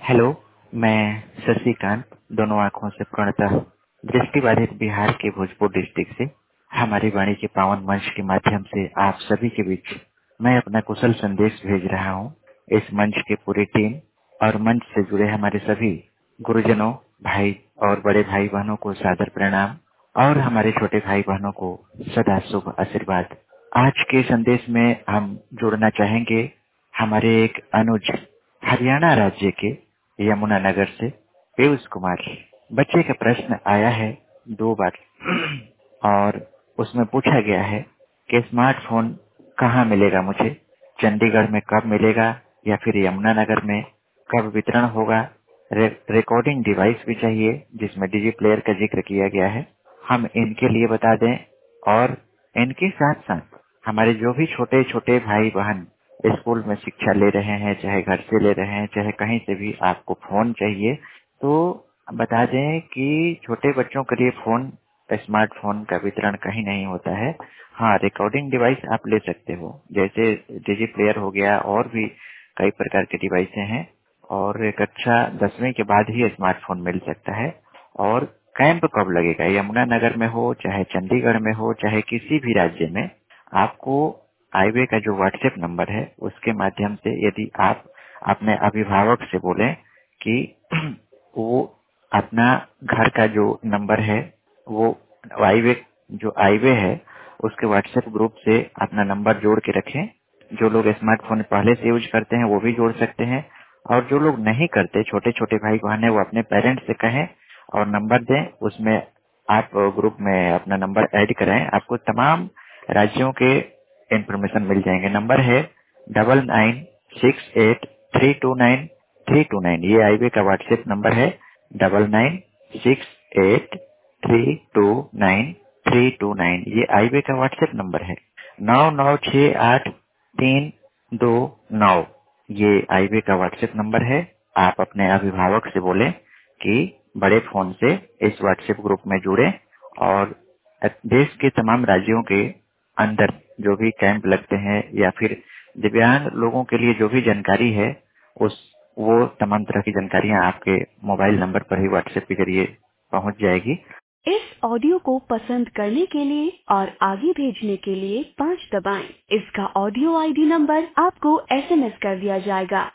Hello, मैं शशिकांत, दोनों आँखों से पूर्णतः दृष्टिबाधित बिहार के भोजपुर डिस्ट्रिक्ट से हमारी वाणी के पावन मंच के माध्यम से आप सभी के बीच मैं अपना कुशल संदेश भेज रहा हूँ। इस मंच के पूरी टीम और मंच से जुड़े हमारे सभी गुरुजनों, भाई और बड़े भाई बहनों को सादर प्रणाम और हमारे छोटे भाई बहनों को सदा शुभ आशीर्वाद। आज के संदेश में हम जुड़ना चाहेंगे हमारे एक अनुज, हरियाणा राज्य के यमुनानगर से पीयूष कुमार। बच्चे का प्रश्न आया है 2 बार और उसमें पूछा गया है कि स्मार्टफोन कहाँ मिलेगा मुझे, चंडीगढ़ में कब मिलेगा या फिर यमुनानगर में कब वितरण होगा। रिकॉर्डिंग डिवाइस भी चाहिए जिसमें डीजी प्लेयर का जिक्र किया गया है, हम इनके लिए बता दें। और इनके साथ साथ हमारे जो भी छोटे छोटे भाई बहन स्कूल में शिक्षा ले रहे हैं, चाहे घर से ले रहे हैं, चाहे कहीं से भी आपको फोन चाहिए, तो बता दें कि छोटे बच्चों के लिए फोन, स्मार्टफोन का वितरण कहीं नहीं होता है। हाँ, रिकॉर्डिंग डिवाइस आप ले सकते हो, जैसे डीजी प्लेयर हो गया और भी कई प्रकार के डिवाइसें हैं। और कक्षा 10वीं के बाद ही स्मार्टफोन मिल सकता है। और कैंप कब लगेगा, यमुनानगर में हो, चाहे चंडीगढ़ में हो, चाहे किसी भी राज्य में, आपको आईवे का जो व्हाट्सएप नंबर है उसके माध्यम से यदि आप अपने अभिभावक से बोलें कि वो अपना घर का जो नंबर है वो आईवे, जो आईवे है उसके व्हाट्सएप ग्रुप से अपना नंबर जोड़ के रखें। जो लोग स्मार्टफोन पहले से यूज करते हैं वो भी जोड़ सकते हैं, और जो लोग नहीं करते, छोटे छोटे भाई बहन है, वो अपने पेरेंट्स से कहें और नंबर दें। उसमें आप ग्रुप में अपना नंबर ऐड कराएं, आपको तमाम राज्यों के इंफॉर्मेशन मिल जाएंगे। नंबर है 9968329329। ये आईवे का व्हाट्सएप नंबर है 9968329329। ये आईवे का व्हाट्सएप नंबर है। 99683329, ये आईवे का व्हाट्सएप नंबर है। आप अपने अभिभावक से बोलें कि बड़े फोन से इस व्हाट्सएप ग्रुप में जुड़े, और देश के तमाम राज्यों के अंदर जो भी कैंप लगते हैं या फिर दिव्यांग लोगों के लिए जो भी जानकारी है, उस वो तमाम तरह की जानकारियां आपके मोबाइल नंबर पर ही व्हाट्सएप के जरिए पहुंच जाएगी। इस ऑडियो को पसंद करने के लिए और आगे भेजने के लिए 5 दबाएं। इसका ऑडियो आईडी नंबर आपको एसएमएस कर दिया जाएगा।